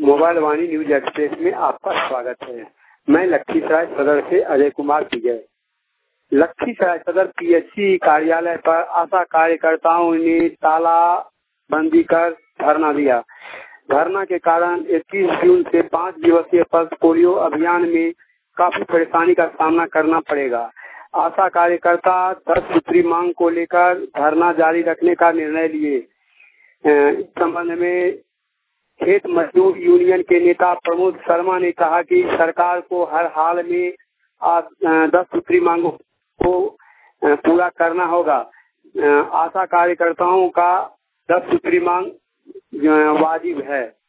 Mobile वाणी news express में आपका स्वागत है। मैं लखीसराय सदर से अजय कुमार विजय। लखीसराय सदर पीएचसी कार्यालय पर आशा कार्यकर्ताओं ने तालाबंदी कर धरना दिया। धरना के कारण 21 जून से 5 दिवसीय पल्स पोलियो अभियान में काफी परेशानी का सामना करना पड़ेगा। आशा कार्यकर्ता 10 सूत्री मांग को लेकर धरना जारी रखने का निर्णय लिए। इस संबंध में खेत मजदूर यूनियन के नेता प्रमोद शर्मा ने कहा कि सरकार को हर हाल में 10 सूत्री मांगों को पूरा करना होगा। आशा कार्यकर्ताओं का 10 सूत्री मांग वाजिब है।